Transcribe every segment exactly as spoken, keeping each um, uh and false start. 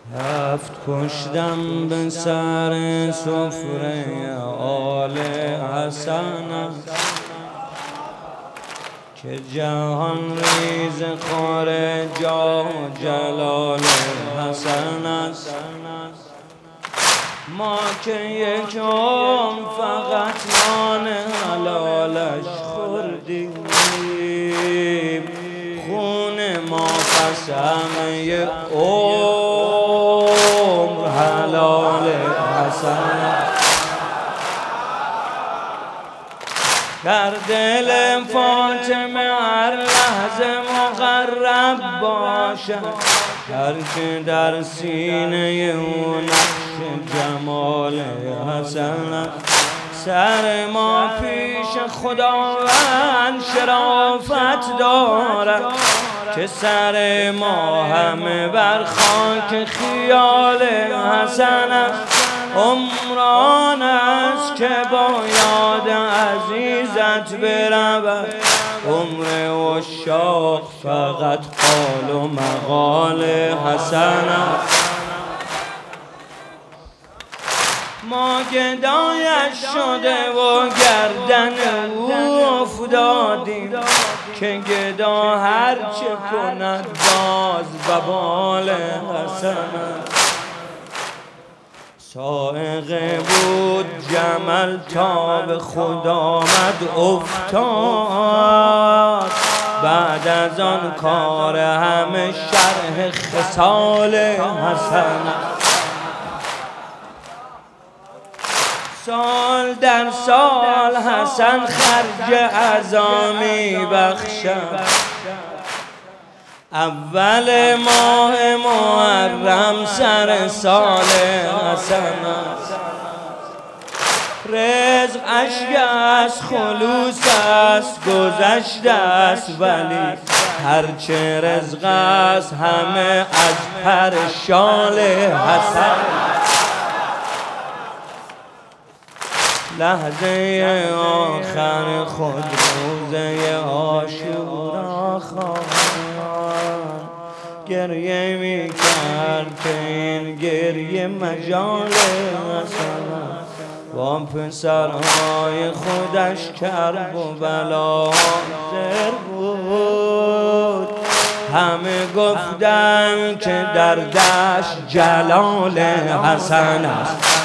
هفت پشتم به سر سفره آل حسن است که جهان ریز خور جاه جلال حسن است. ما که یک عمر فقط نان حلالش خوردیم، خون ما قسم یک عمر حلال حسن است. در دل فاطمه هر لحظه مقرب باشد، هر که در سینه او نقش جمال حسن است. سر ما پیش خداوند شرافت دارد که سر ما همه بر خاک خیال حسن است. عمران است که با یاد عزیزت برود، عمر عشاق فقط قال و مقال حسن است. ما گدایش شده و گردن او افتادیم که گدا هرچه کند باز وبال حسن است. سائقه بود جمل تا به خود آمد افتاد، بعد از آن کار همه شرح خصال حسن است. سال در سال حسن خرج عزا می بخشد، اول ماه محرم سر سال حسن است. رزق اشک است، خلوص است، گذشته است، ولی هرچه رزق است همه از پر شال حسن. لحظه آخر خود روزه عاشورا خواهد گریه می کرد که این گریه مجال حسن است. با پسرهای خودش کرب و بلا حاضر بود، همه گفتن که در دشت جلال حسن است.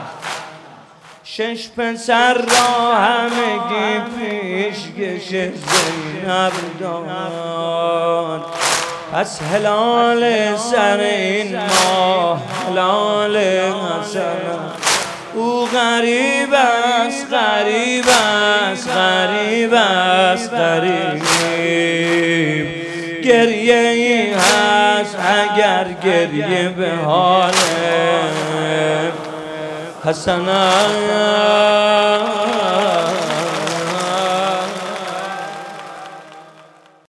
شش پسر را همگی پیشکش زینب داد، پس هلال سر این ماه هلال حسن است. او غریب است، غریب است، غریب است، غریب، گریه ای هست اگر گریه به حال حسن است.